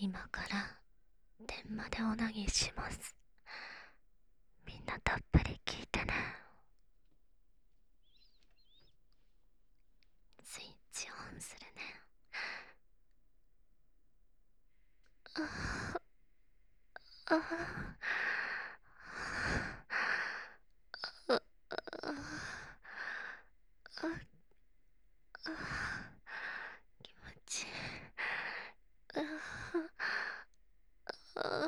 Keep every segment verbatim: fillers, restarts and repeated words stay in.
今から電話でお投げします。みんなたっぷり聞いてね。スイッチオンするね。ああああ気持ちいい。あ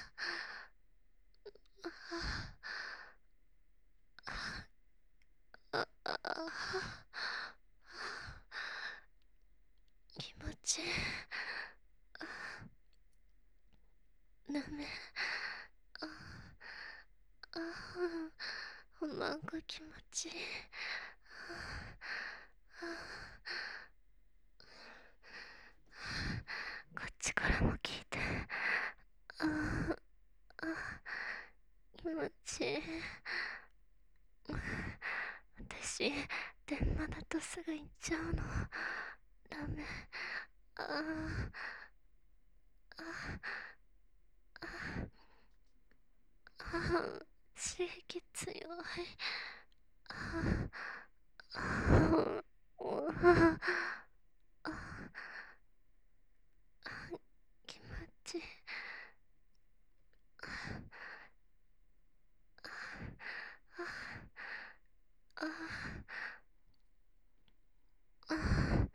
あ気持ちいい。ダメ。ああなんか気持ちいい。こっちからも聞いて。ああ気持ちいい。私電話だとすぐ行っちゃうの。ダメ。あああ刺激強い。ああ気持ちいい。ああ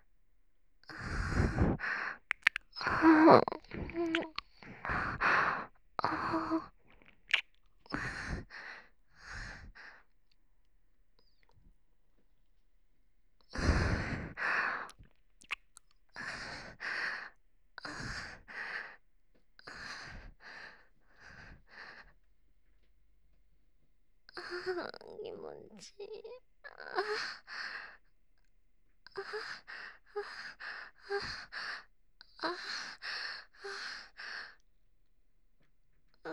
ああ気持ちいい。あああ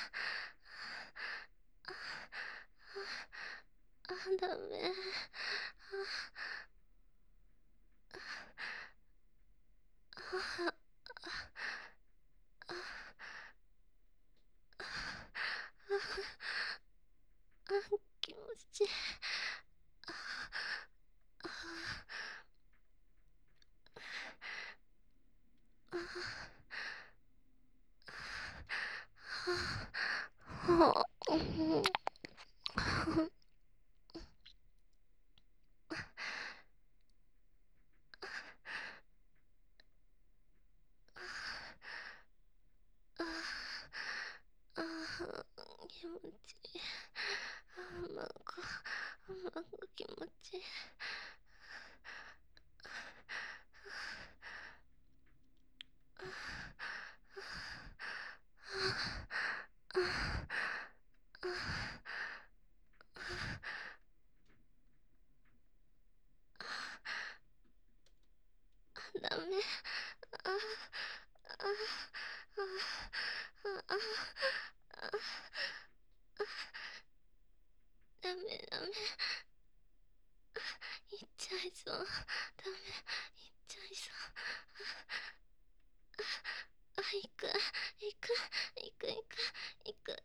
あダメ。気持ちいい。あ気持ちいい。なんかなんか気持ちいい。ダメ。ああああダメダメ。行っちゃいそう。ダメ。行っちゃいそう。あ行く行く行く行く行く。